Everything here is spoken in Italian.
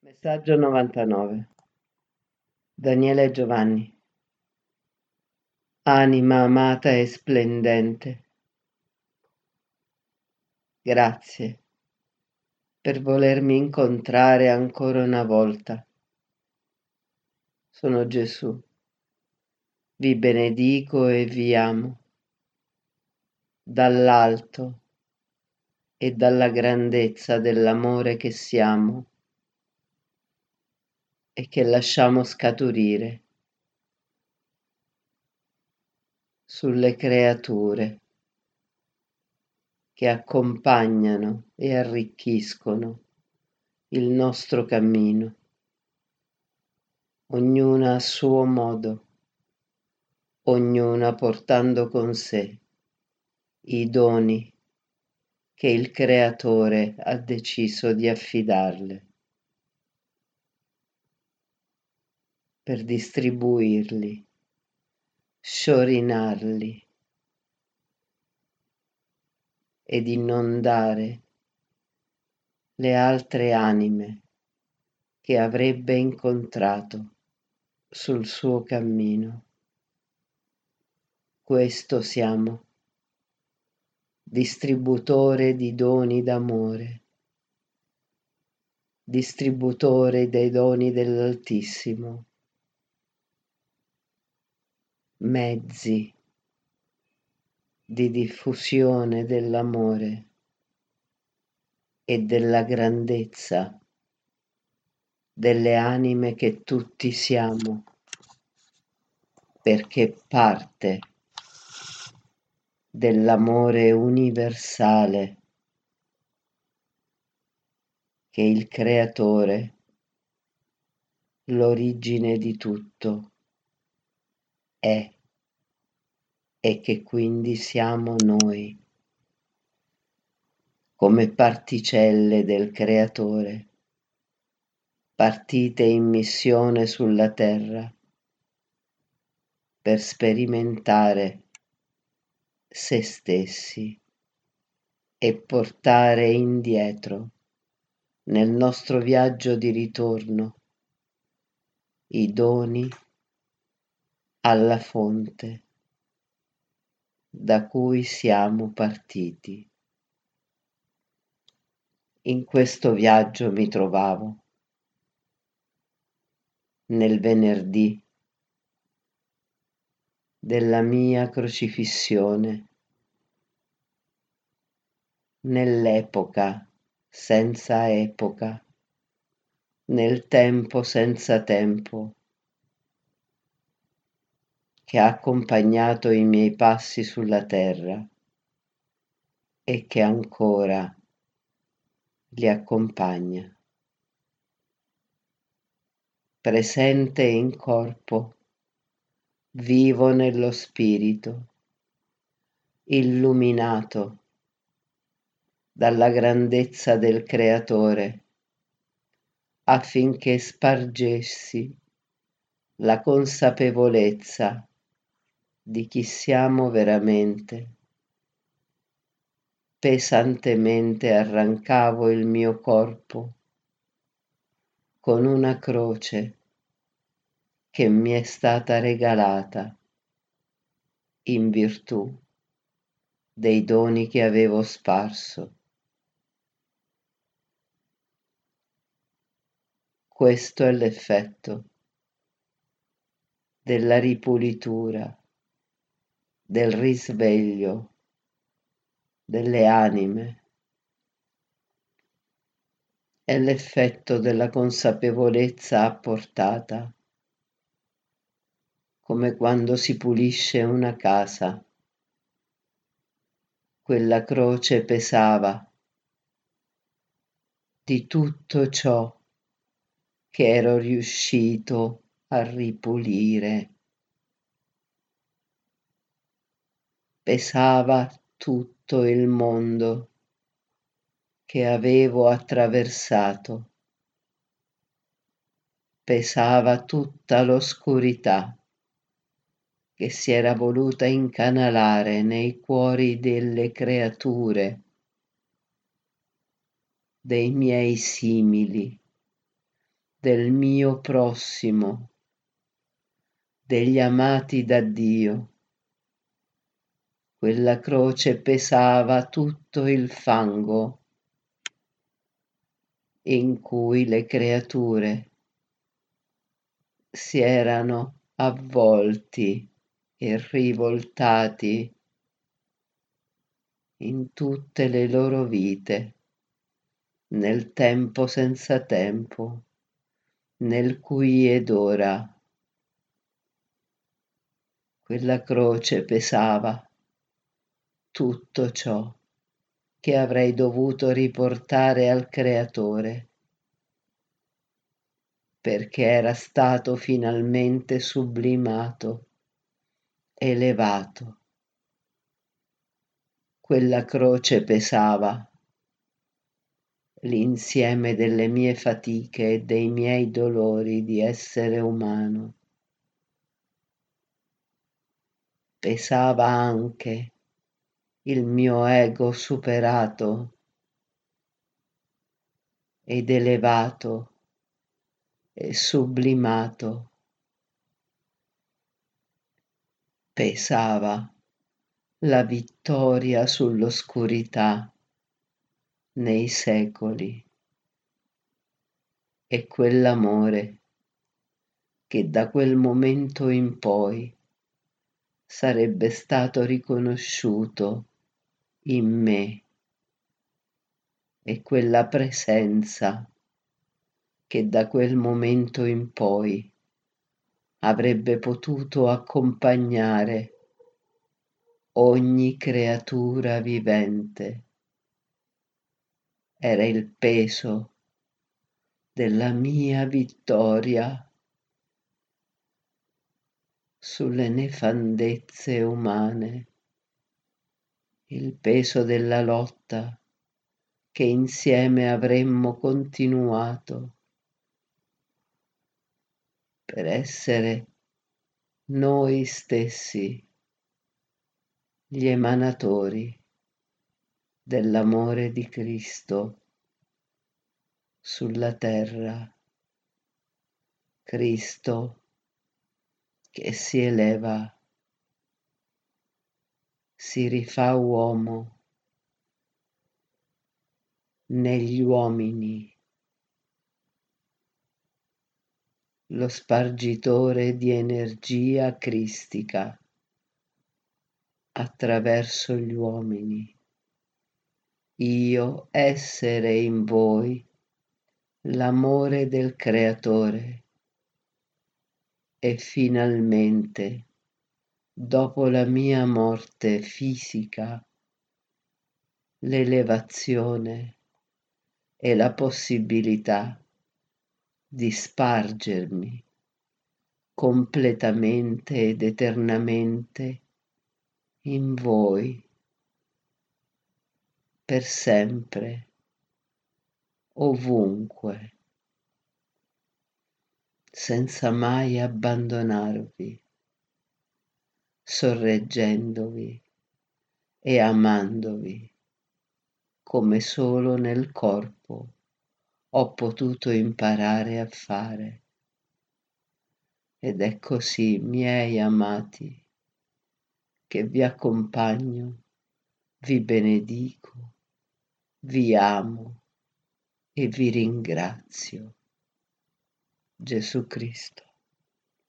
Messaggio 99. Daniele Giovanni. Anima amata e splendente, grazie per volermi incontrare ancora una volta. Sono Gesù, vi benedico e vi amo, dall'alto e dalla grandezza dell'amore che siamo e che lasciamo scaturire sulle creature che accompagnano e arricchiscono il nostro cammino, ognuna a suo modo, ognuna portando con sé i doni che il Creatore ha deciso di affidarle per distribuirli, sciorinarli ed inondare le altre anime che avrebbe incontrato sul suo cammino. Questo siamo, distributore di doni d'amore, distributore dei doni dell'Altissimo, mezzi di diffusione dell'amore e della grandezza delle anime che tutti siamo, perché parte dell'amore universale che il Creatore, l'origine di tutto, è e che quindi siamo noi, come particelle del Creatore, partite in missione sulla terra per sperimentare se stessi e portare indietro nel nostro viaggio di ritorno i doni alla fonte da cui siamo partiti. In questo viaggio mi trovavo nel venerdì della mia crocifissione, nell'epoca senza epoca, nel tempo senza tempo, che ha accompagnato i miei passi sulla terra e che ancora li accompagna. Presente in corpo, vivo nello spirito, illuminato dalla grandezza del Creatore, affinché spargessi la consapevolezza di chi siamo veramente. Pesantemente arrancavo il mio corpo con una croce che mi è stata regalata in virtù dei doni che avevo sparso. Questo è l'effetto della ripulitura, del risveglio delle anime. È l'effetto della consapevolezza apportata, come quando si pulisce una casa. Quella croce pesava di tutto ciò che ero riuscito a ripulire. Pesava tutto il mondo che avevo attraversato. Pesava tutta l'oscurità che si era voluta incanalare nei cuori delle creature, dei miei simili, del mio prossimo, degli amati da Dio. Quella croce pesava tutto il fango in cui le creature si erano avvolti e rivoltati in tutte le loro vite, nel tempo senza tempo, nel qui ed ora. Quella croce pesava tutto ciò che avrei dovuto riportare al Creatore, perché era stato finalmente sublimato, elevato. Quella croce pesava l'insieme delle mie fatiche e dei miei dolori di essere umano. Pesava anche il mio ego superato ed elevato e sublimato. Pesava la vittoria sull'oscurità nei secoli e quell'amore che da quel momento in poi sarebbe stato riconosciuto in me e quella presenza che da quel momento in poi avrebbe potuto accompagnare ogni creatura vivente. Era il peso della mia vittoria sulle nefandezze umane, il peso della lotta che insieme avremmo continuato per essere noi stessi gli emanatori dell'amore di Cristo sulla terra. Cristo che si eleva, si rifà uomo negli uomini, lo spargitore di energia cristica attraverso gli uomini. Io essere in voi l'amore del Creatore e finalmente, dopo la mia morte fisica, l'elevazione e la possibilità di spargermi completamente ed eternamente in voi, per sempre, ovunque, senza mai abbandonarvi, sorreggendovi e amandovi come solo nel corpo ho potuto imparare a fare. Ed è così, miei amati, che vi accompagno, vi benedico, vi amo e vi ringrazio. Gesù Cristo.